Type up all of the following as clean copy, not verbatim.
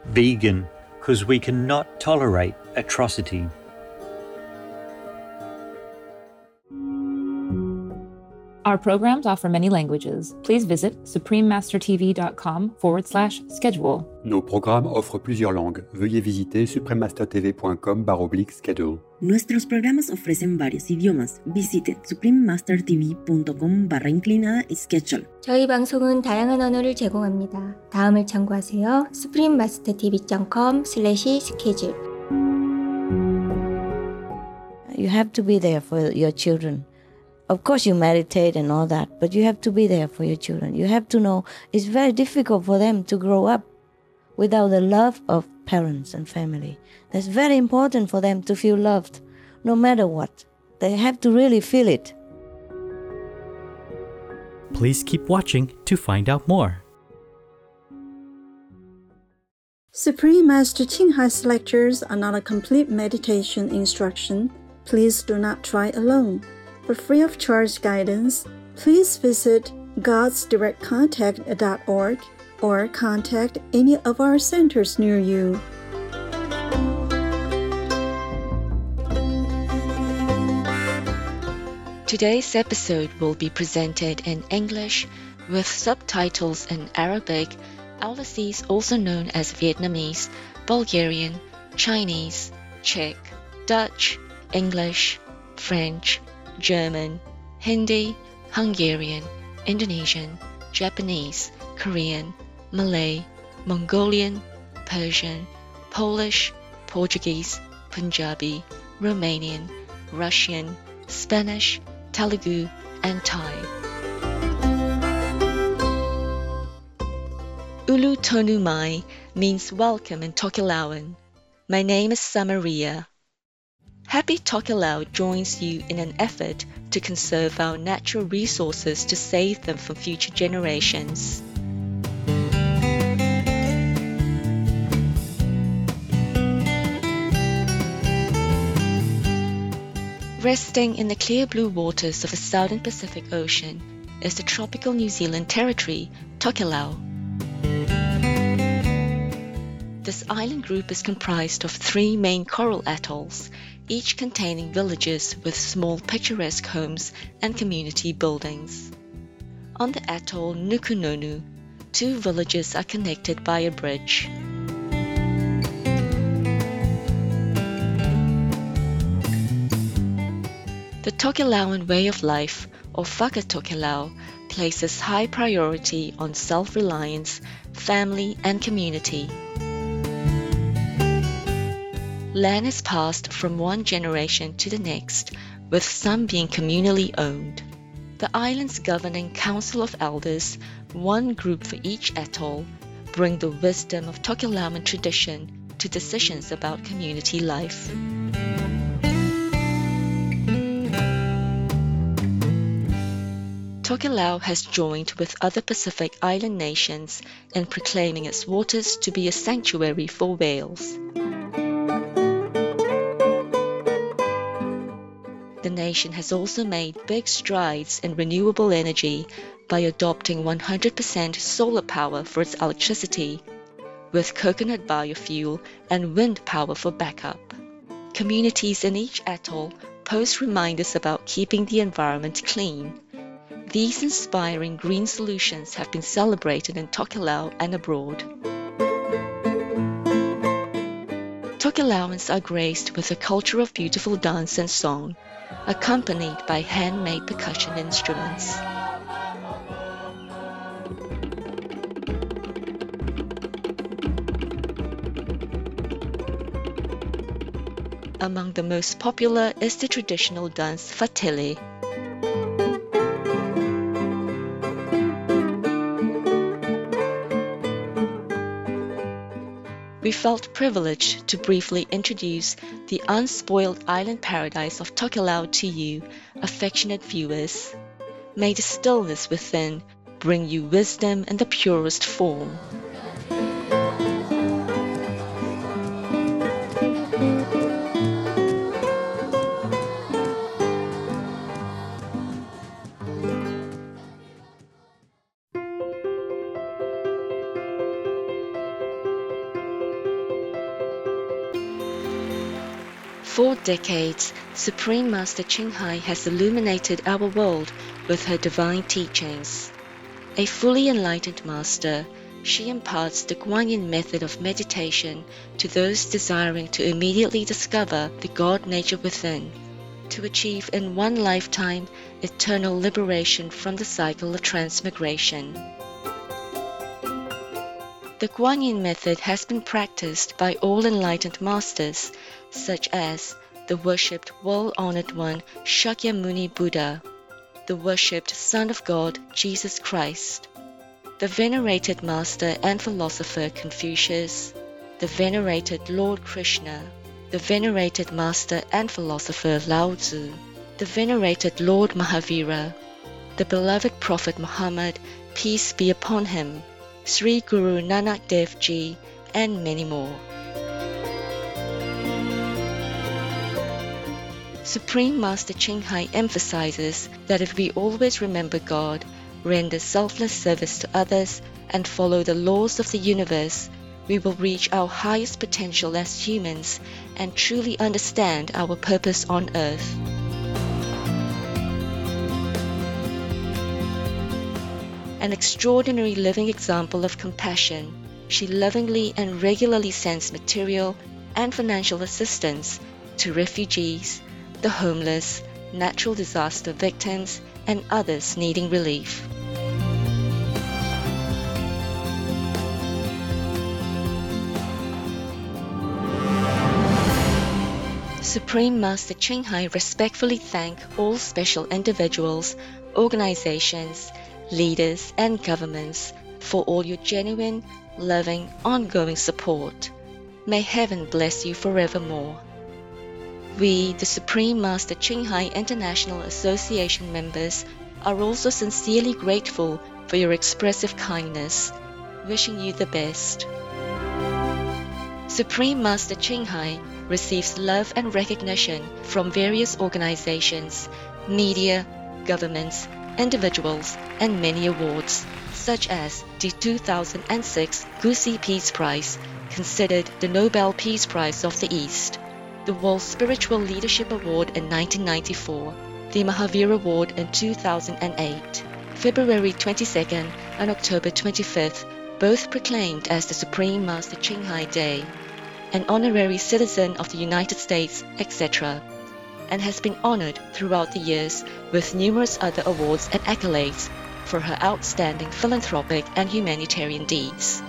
Vegan, because we cannot tolerate atrocity. Our programs offer many languages. Please visit suprememastertv.com/schedule. Nos programmes offrent plusieurs langues. Veuillez visiter suprememastertv.com/schedule. Nuestros programas ofrecen varios idiomas. Visite suprememastertv.com/schedule. 저희 방송은 다양한 언어를 제공합니다. 다음을 참고하세요. suprememastertv.com/schedule. You have to be there for your children. Of course you meditate and all that, but you have to be there for your children. You have to know it's very difficult for them to grow up without the love of parents and family. That's very important for them to feel loved, no matter what. They have to really feel it. Please keep watching to find out more. Supreme Master Ching Hai's lectures are not a complete meditation instruction. Please do not try alone. For free of charge guidance, please visit godsdirectcontact.org or contact any of our centers near you. Today's episode will be presented in English with subtitles in Arabic, overseas also known as Vietnamese, Bulgarian, Chinese, Czech, Dutch, English, French, German, Hindi, Hungarian, Indonesian, Japanese, Korean, Malay, Mongolian, Persian, Polish, Portuguese, Punjabi, Romanian, Russian, Spanish, Telugu, and Thai. Ulu Tonu Mai means welcome in Tokelauan. My name is Samaria. Happy Tokelau joins you in an effort to conserve our natural resources to save them for future generations. Resting in the clear blue waters of the southern Pacific Ocean is the tropical New Zealand territory, Tokelau. This island group is comprised of 3 main coral atolls, each containing villages with small picturesque homes and community buildings. On the atoll Nukunonu, 2 villages are connected by a bridge. The Tokelauan way of life, or Whakatokelau, places high priority on self-reliance, family, and community. Land is passed from one generation to the next, with some being communally owned. The island's governing council of elders, one group for each atoll, bring the wisdom of Tokelauan tradition to decisions about community life. Tokelau has joined with other Pacific Island nations in proclaiming its waters to be a sanctuary for whales. The nation has also made big strides in renewable energy by adopting 100% solar power for its electricity, with coconut biofuel and wind power for backup. Communities in each atoll post reminders about keeping the environment clean. These inspiring green solutions have been celebrated in Tokelau and abroad. Tokelauans are graced with a culture of beautiful dance and song, accompanied by handmade percussion instruments. Among the most popular is the traditional dance Fatele. We felt privileged to briefly introduce the unspoiled island paradise of Tokelau to you, affectionate viewers. May the stillness within bring you wisdom in the purest form. For decades, Supreme Master Ching Hai has illuminated our world with her divine teachings. A fully enlightened master, she imparts the Guanyin method of meditation to those desiring to immediately discover the God nature within, to achieve in one lifetime eternal liberation from the cycle of transmigration. The Guanyin method has been practiced by all enlightened masters, such as the worshipped world-honored one Shakyamuni Buddha, the worshipped Son of God Jesus Christ, the venerated master and philosopher Confucius, the venerated Lord Krishna, the venerated master and philosopher Lao Tzu, the venerated Lord Mahavira, the beloved Prophet Muhammad, peace be upon him, Sri Guru Nanak Dev Ji, and many more. Supreme Master Ching Hai emphasizes that if we always remember God, render selfless service to others, and follow the laws of the universe, we will reach our highest potential as humans and truly understand our purpose on earth. An extraordinary living example of compassion, she lovingly and regularly sends material and financial assistance to refugees, the homeless, natural disaster victims, and others needing relief. Supreme Master Ching Hai respectfully thank all special individuals, organizations, leaders, and governments for all your genuine, loving, ongoing support. May heaven bless you forevermore. We, the Supreme Master Ching Hai International Association members, are also sincerely grateful for your expressive kindness, wishing you the best. Supreme Master Ching Hai receives love and recognition from various organizations, media, governments, individuals, and many awards, such as the 2006 Gusi Peace Prize, considered the Nobel Peace Prize of the East, the World Spiritual Leadership Award in 1994, the Mahavir Award in 2008, February 22nd and October 25th, both proclaimed as the Supreme Master Ching Hai Day, an honorary citizen of the United States, etc., and has been honored throughout the years with numerous other awards and accolades for her outstanding philanthropic and humanitarian deeds.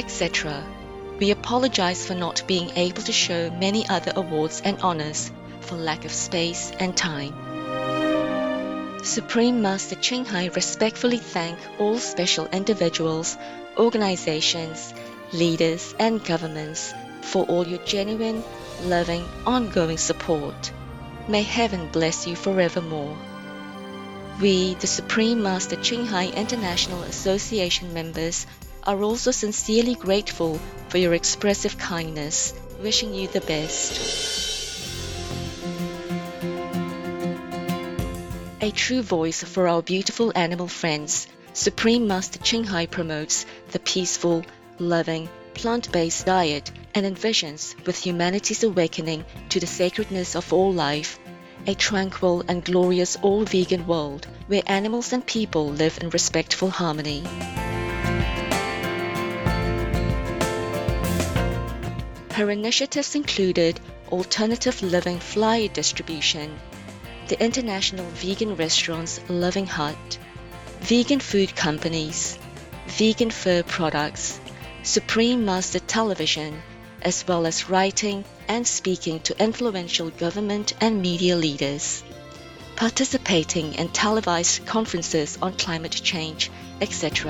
etc. We apologize for not being able to show many other awards and honors for lack of space and time. Supreme Master Ching Hai respectfully thank all special individuals, organizations, leaders, and governments for all your genuine, loving, ongoing support. May heaven bless you forevermore. We, the Supreme Master Ching Hai International Association members, are also sincerely grateful for your expressive kindness, wishing you the best. A true voice for our beautiful animal friends, Supreme Master Ching Hai promotes the peaceful, loving, plant-based diet and envisions with humanity's awakening to the sacredness of all life, a tranquil and glorious all-vegan world where animals and people live in respectful harmony. Her initiatives included alternative living flyer distribution, the international vegan restaurants Loving Hut, vegan food companies, vegan fur products, Supreme Master Television, as well as writing and speaking to influential government and media leaders, participating in televised conferences on climate change, etc.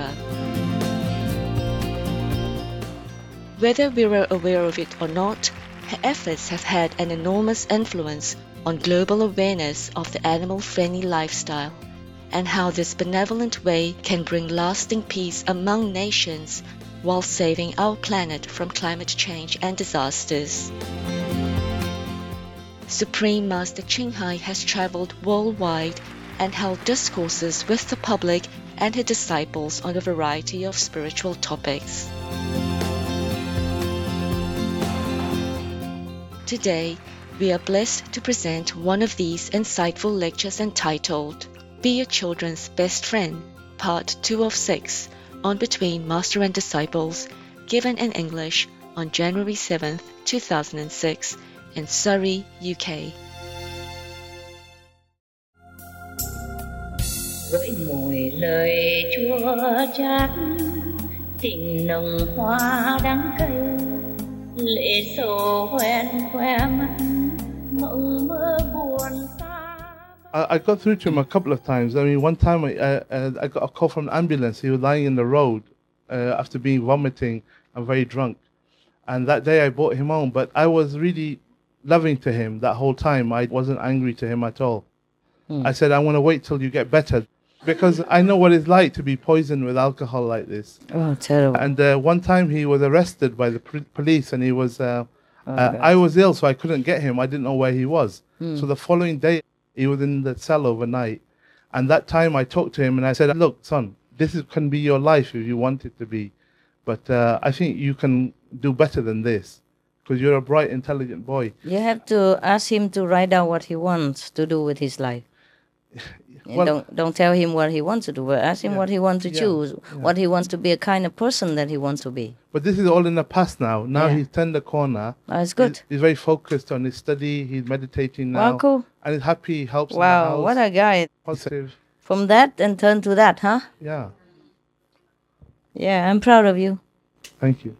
Whether we were aware of it or not, her efforts have had an enormous influence on global awareness of the animal-friendly lifestyle and how this benevolent way can bring lasting peace among nations while saving our planet from climate change and disasters. Supreme Master Ching Hai has traveled worldwide and held discourses with the public and her disciples on a variety of spiritual topics. Today, we are blessed to present one of these insightful lectures entitled Be Your Children's Best Friend, Part 2 of 6, on Between Master and Disciples, given in English on January 7, 2006, in Surrey, UK. Với mùi lời chua chát, tình nồng hoa đắng cay, lệ sầu hoen khoe mắt, mộng mơ buồn xa. I got through to him a couple of times. I mean, one time I got a call from an ambulance. He was lying in the road after being vomiting and very drunk. And that day I brought him home. But I was really loving to him that whole time. I wasn't angry to him at all. I said, I want to wait till you get better. Because I know what it's like to be poisoned with alcohol like this. Oh, terrible. And one time he was arrested by the police and he was... I was ill, so I couldn't get him. I didn't know where he was. So the following day, he was in the cell overnight. And that time I talked to him and I said, look, son, can be your life if you want it to be. But I think you can do better than this because you're a bright, intelligent boy. You have to ask him to write down what he wants to do with his life. Well, don't tell him what he wants to do, but ask him what he wants to choose, what he wants to be, a kind of person that he wants to be. But this is all in the past now. Now he's turned the corner. That's good. He's very focused on his study. He's meditating now. Wow, cool. And he's happy, helps in the Wow, house. what a guy. Positive. From that and turn to that, huh? Yeah. Yeah, I'm proud of you. Thank you.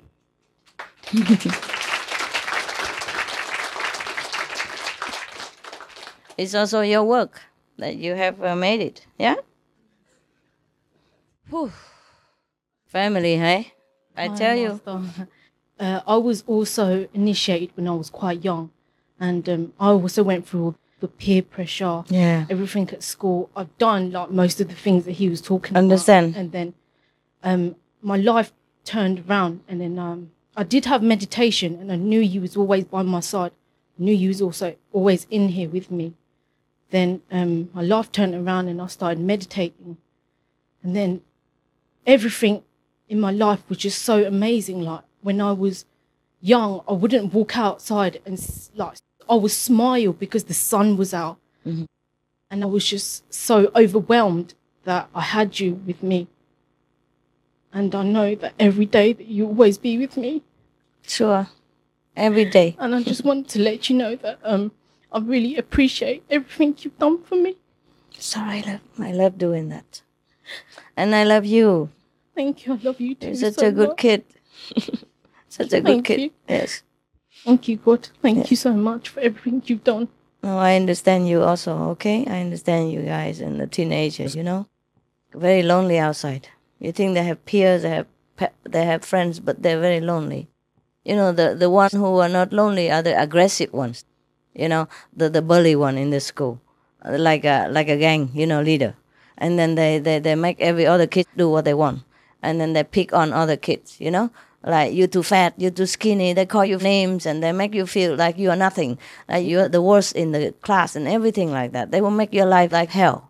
It's also your work that you have made it, yeah? Whew. Family, hey? I tell you. I was also initiated when I was quite young. And I also went through the peer pressure, everything at school. I've done like most of the things that he was talking about. And then my life turned around. And then I did have meditation and I knew he was always by my side. I knew he was also always in here with me. Then my life turned around and I started meditating. And then everything in my life was just so amazing. Like when I was young, I wouldn't walk outside and like I would smile because the sun was out. Mm-hmm. And I was just so overwhelmed that I had you with me. And I know that every day that you always be with me. Sure. Every day. And I just wanted to let you know that I really appreciate everything you've done for me. Sorry, I love doing that. And I love you. Thank you. I love you too. You're such a good kid. Such a good Thank kid. you. Yes. Thank you, God. Thank you so much for everything you've done. No, I understand you also, okay? I understand you guys and the teenagers, you know? Very lonely outside. You think they have peers, they have friends, but they're very lonely. You know, the ones who are not lonely are the aggressive ones. You know, the bully one in the school. Like a gang, you know, leader. And then they make every other kid do what they want. And then they pick on other kids, you know? Like, you're too fat, you're too skinny, they call you names and they make you feel like you are nothing, like you're the worst in the class and everything like that. They will make your life like hell.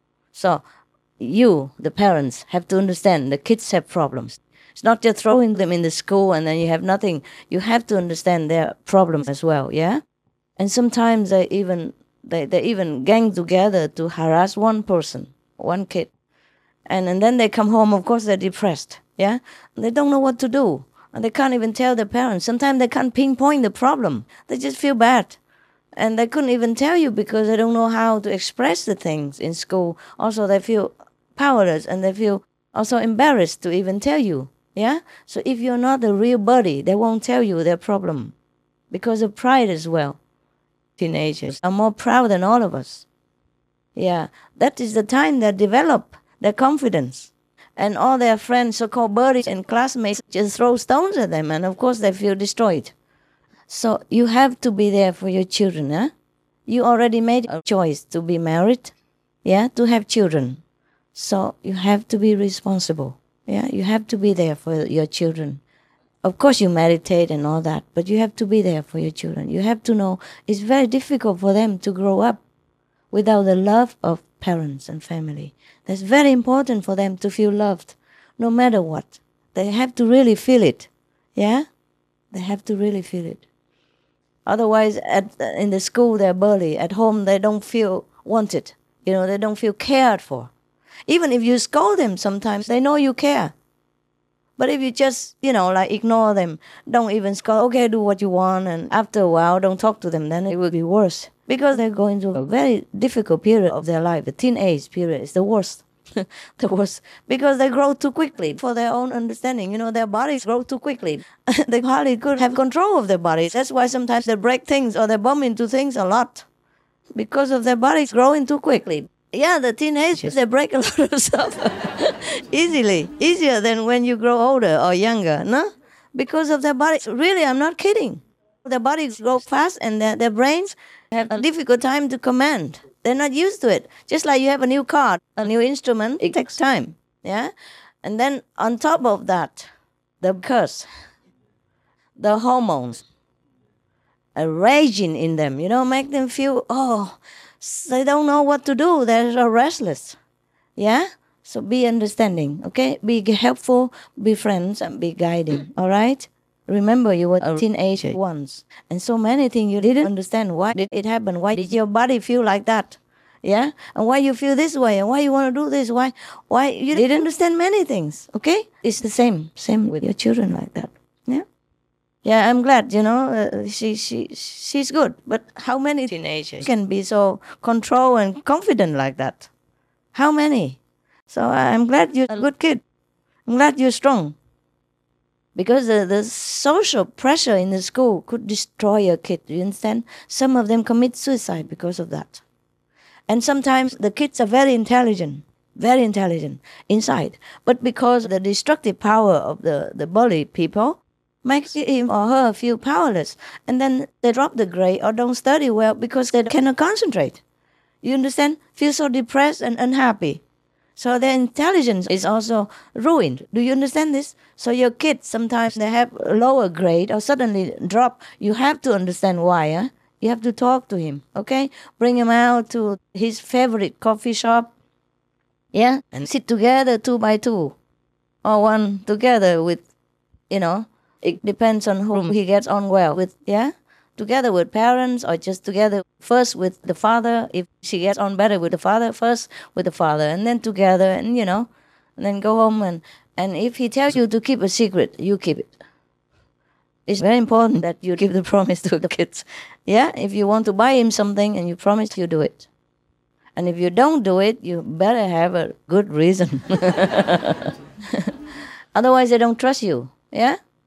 So you, the parents, have to understand the kids have problems. It's not just throwing them in the school and then you have nothing. You have to understand their problems as well, yeah? And sometimes they even gang together to harass one person, one kid. And then they come home, of course, they're depressed. Yeah, they don't know what to do, and they can't even tell their parents. Sometimes they can't pinpoint the problem. They just feel bad, and they couldn't even tell you because they don't know how to express the things in school. Also, they feel powerless, and they feel also embarrassed to even tell you. Yeah, so if you're not a real buddy, they won't tell you their problem because of pride as well. Teenagers are more proud than all of us. Yeah, that is the time they develop their confidence. And all their friends, so-called buddies and classmates, just throw stones at them, and of course they feel destroyed. So you have to be there for your children, huh? You already made a choice to be married, yeah, to have children. So you have to be responsible, yeah? You have to be there for your children. Of course you meditate and all that, but you have to be there for your children. You have to know it's very difficult for them to grow up without the love of parents and family. That's very important for them to feel loved, no matter what. They have to really feel it, yeah? They have to really feel it. Otherwise, in the school, they're bullied. At home, they don't feel wanted. You know, they don't feel cared for. Even if you scold them sometimes, they know you care. But if you just, you know, like ignore them, don't even scold, okay, do what you want, and after a while, don't talk to them, then it will be worse. Because they're going through a very difficult period of their life. The teenage period is the worst. The worst. Because they grow too quickly for their own understanding. You know, their bodies grow too quickly. They hardly could have control of their bodies. That's why sometimes they break things or they bump into things a lot. Because of their bodies growing too quickly. Yeah, the teenagers, they break a lot of stuff easily. Easier than when you grow older or younger, no? Because of their bodies. Really, I'm not kidding. Their bodies grow fast and their brains have a difficult time to command. They're not used to it. Just like you have a new car, a new instrument, it takes time, yeah? And then on top of that, the curse, the hormones are raging in them, you know, make them feel, they don't know what to do. They're restless, yeah? So be understanding, okay? Be helpful, be friends, and be guiding, all right? Remember, you were a teenager once, and so many things you didn't understand. Why did it happen? Why did your body feel like that? Yeah? And why you feel this way, and why you want to do this? Why you didn't understand many things, okay? It's the same with your children like that, yeah? Yeah, I'm glad, you know, she's good. But how many teenagers can be so controlled and confident like that? How many? So I'm glad you're a good kid. I'm glad you're strong. Because the social pressure in the school could destroy your kid, you understand? Some of them commit suicide because of that. And sometimes the kids are very intelligent inside. But because the destructive power of the bully people makes him or her feel powerless. And then they drop the grade or don't study well because they cannot concentrate. You understand? Feel so depressed and unhappy. So their intelligence is also ruined. Do you understand this? So your kids, sometimes they have a lower grade or suddenly drop. You have to understand why. Huh? You have to talk to him, okay? Bring him out to his favorite coffee shop, yeah? And sit together 2 by 2 or one together with, you know, it depends on whom he gets on well with, yeah? Together with parents or just together first with the father. If she gets on better with the father, first with the father and then together and, you know, and then go home and if he tells you to keep a secret, you keep it. It's very important that you give the promise to the kids. Yeah? If you want to buy him something and you promise, you do it. And if you don't do it, you better have a good reason. Otherwise, they don't trust you. Yeah?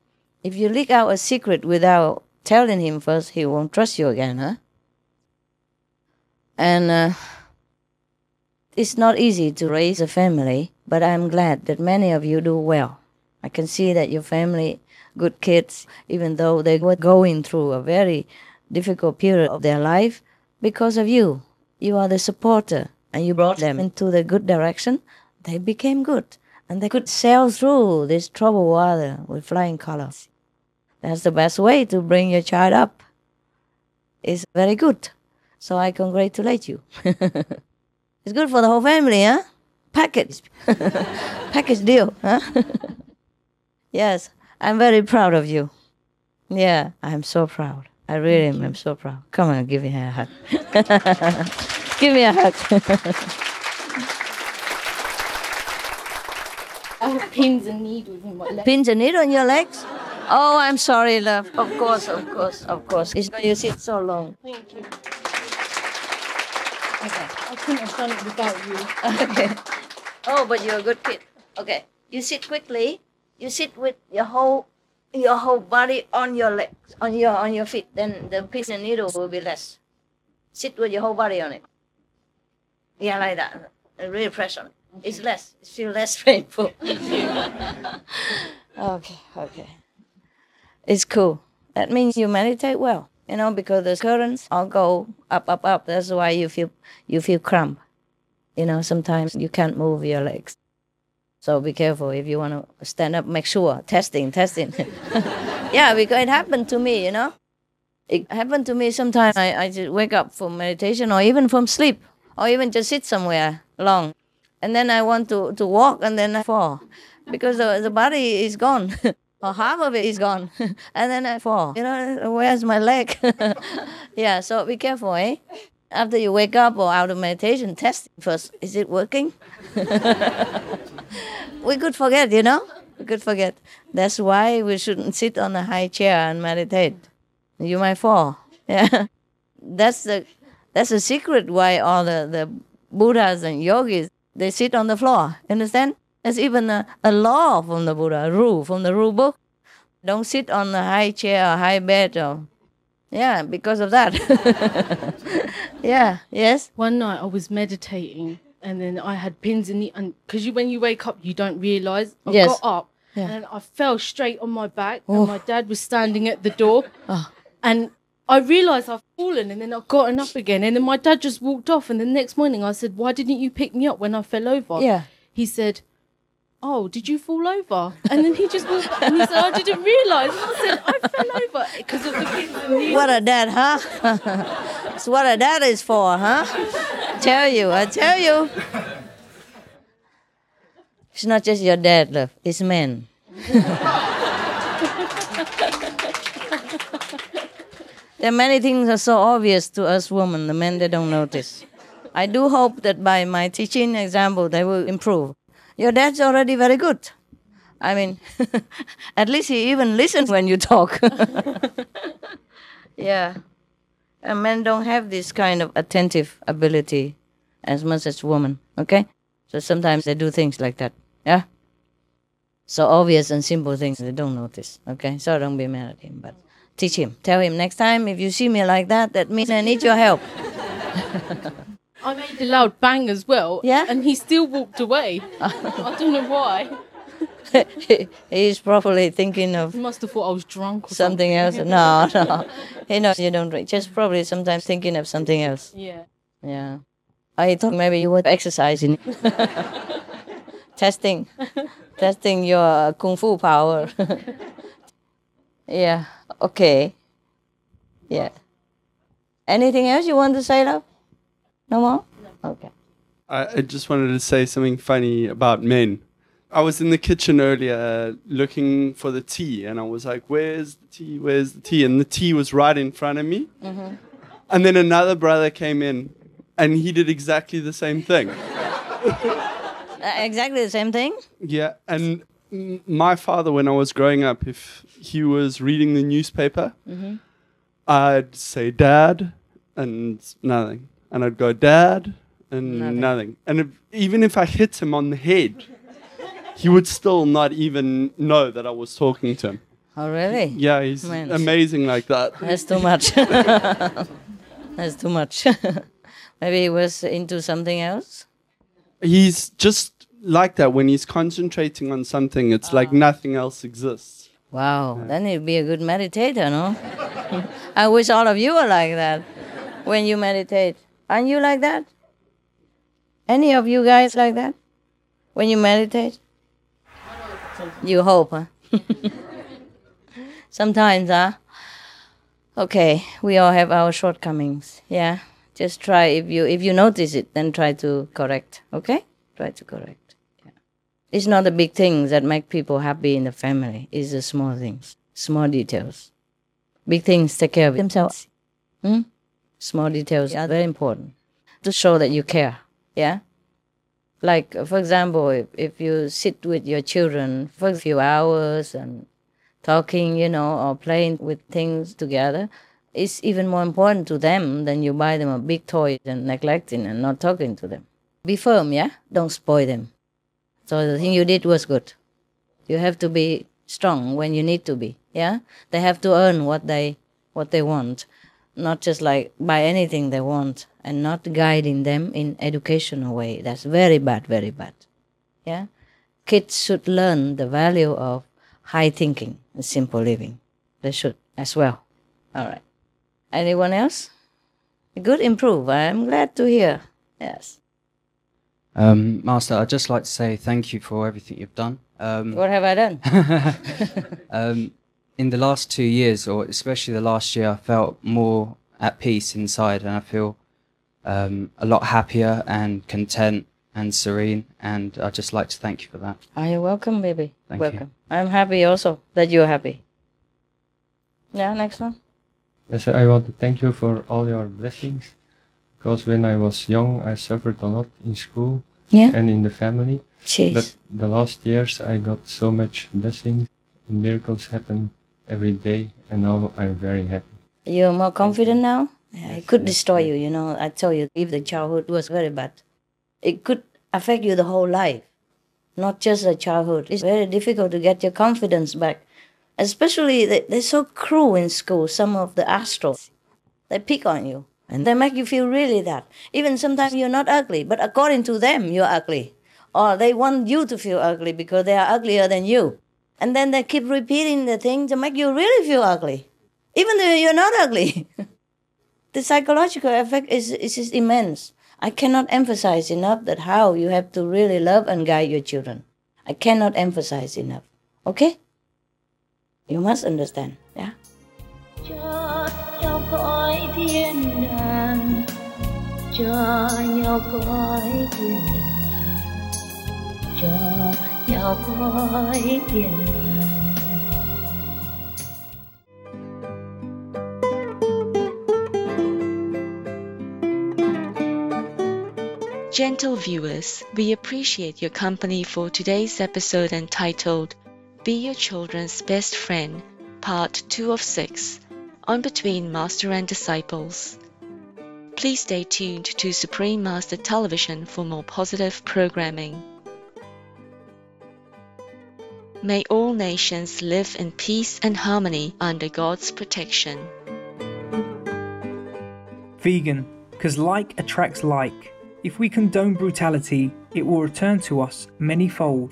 If you leak out a secret without telling him first, he won't trust you again, huh? And it's not easy to raise a family, but I'm glad that many of you do well. I can see that your family, good kids, even though they were going through a very difficult period of their life, because of you. You are the supporter, and you brought them into the good direction. They became good, and they could sail through this troubled water with flying colors. That's the best way to bring your child up. It's very good. So I congratulate you. It's good for the whole family, huh? Package. Package deal, huh? Yes, I'm very proud of you. Yeah, I'm so proud. I really am. I'm so proud. Come on, give me a hug. Give me a hug. I have pins and needles in my legs. Pins and needles in your legs? Oh, I'm sorry, love. Of course. It's you sit so long. Thank you. Okay. I couldn't have done it without you. Okay. Oh, but you're a good kid. Okay. You sit quickly. You sit with your whole body on your legs, on your feet. Then the pins and needle will be less. Sit with your whole body on it. Yeah, like that. And really press on it. It's less. It feels less painful. Okay. It's cool. That means you meditate well, because the currents all go up. That's why you feel cramp. Sometimes you can't move your legs. So be careful if you want to stand up. Make sure. Testing. Yeah, because it happened to me. It happened to me sometimes. I just wake up from meditation or even from sleep or even just sit somewhere long. And then I want to walk and then I fall because the body is gone. Or half of it is gone. And then I fall. Where's my leg? Yeah, so be careful, eh? After you wake up or out of meditation, test first. Is it working? We could forget, We could forget. That's why we shouldn't sit on a high chair and meditate. You might fall. Yeah. That's the secret why all the Buddhas and yogis, they sit on the floor. Understand? There's even a law from the Buddha, a rule from the rule book. Don't sit on a high chair or high bed. Yeah, because of that. Yeah, yes? One night I was meditating and then I had pins in because when you wake up, you don't realise. I got up and I fell straight on my back and my dad was standing at the door. And I realised I've fallen and then I've gotten up again. And then my dad just walked off and the next morning I said, why didn't you pick me up when I fell over? Yeah. He said, oh, did you fall over? And then he just walked back and he said, I didn't realise. And I said, I fell over because of the pins and needles. What a dad, huh? That's what a dad is for, huh? I tell you. It's not just your dad, love. It's men. There are many things that are so obvious to us women, the men, they don't notice. I do hope that by my teaching example, they will improve. Your dad's already very good. I mean, at least he even listens when you talk. Yeah. And men don't have this kind of attentive ability as much as women, okay? So sometimes they do things like that, yeah? So obvious and simple things they don't notice, okay? So don't be mad at him, but teach him. Tell him, next time if you see me like that, that means I need your help. I made a loud bang as well. Yeah? And he still walked away. I don't know why. He's probably thinking of... He must have thought I was drunk or something else. No. He knows you don't drink. Just probably sometimes thinking of something else. Yeah. I thought maybe you were exercising. Testing your kung fu power. Yeah. Okay. Yeah. Anything else you want to say, love? No more? Okay. I just wanted to say something funny about men. I was in the kitchen earlier looking for the tea, and I was like, where's the tea? Where's the tea? And the tea was right in front of me. Mm-hmm. And then another brother came in, and he did exactly the same thing. Exactly the same thing? Yeah, and my father, when I was growing up, if he was reading the newspaper, mm-hmm. I'd say, Dad, and nothing. And I'd go, Dad, and nothing. And even if I hit him on the head, he would still not even know that I was talking to him. Oh, really? Yeah, he's Man. amazing like that. That's too much. That's too much. Maybe he was into something else? He's just like that. When he's concentrating on something, it's like nothing else exists. Wow, then he'd be a good meditator, no? I wish all of you were like that when you meditate. Aren't you like that? Any of you guys like that when you meditate? You hope, huh? Sometimes, huh? Okay, we all have our shortcomings, yeah? Just try, if you notice it, then try to correct, okay? Try to correct. Yeah. It's not the big things that make people happy in the family. It's the small things, small details. Big things take care of themselves. Small details are very important to show that you care, yeah? Like, for example, if you sit with your children for a few hours and talking, or playing with things together, it's even more important to them than you buy them a big toy and neglecting and not talking to them. Be firm, yeah? Don't spoil them. So the thing you did was good. You have to be strong when you need to be, yeah? They have to earn what they want, not just like buy anything they want and not guiding them in educational way. That's very bad, yeah? Kids should learn the value of high thinking and simple living. They should as well. All right. Anyone else? Good, improve. I'm glad to hear. Yes. Master, I'd just like to say thank you for everything you've done. What have I done? In the last 2 years, or especially the last year, I felt more at peace inside, and I feel a lot happier and content and serene, and I'd just like to thank you for that. Are you welcome, baby? Thank welcome. I'm happy also that you're happy. Yeah, next one. Yes, I want to thank you for all your blessings, because when I was young, I suffered a lot in school and in the family. Jeez. But the last years, I got so much blessings, and miracles happen every day, and now I'm very happy. You're more confident now? Yeah, it could destroy you, I tell you, if the childhood was very bad, it could affect you the whole life, not just the childhood. It's very difficult to get your confidence back. Especially, they're so cruel in school, some of the astros. They pick on you, and they make you feel really that. Even sometimes you're not ugly, but according to them, you're ugly. Or they want you to feel ugly because they are uglier than you. And then they keep repeating the thing to make you really feel ugly, even though you're not ugly. The psychological effect is just immense. I cannot emphasize enough that how you have to really love and guide your children. I cannot emphasize enough. Okay? You must understand, yeah? Cho nhau cõi thiên đàng, cho nhau cõi thiên đàng, cho nhau cõi thiên đàng. Gentle viewers, we appreciate your company for today's episode entitled Be Your Children's Best Friend, Part 2 of 6, on Between Master and Disciples. Please stay tuned to Supreme Master Television for more positive programming. May all nations live in peace and harmony under God's protection. Vegan, because like attracts like. If we condone brutality, it will return to us many-fold.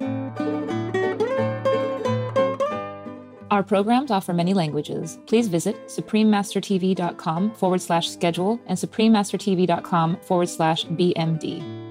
Our programs offer many languages. Please visit suprememastertv.com/schedule and suprememastertv.com/BMD.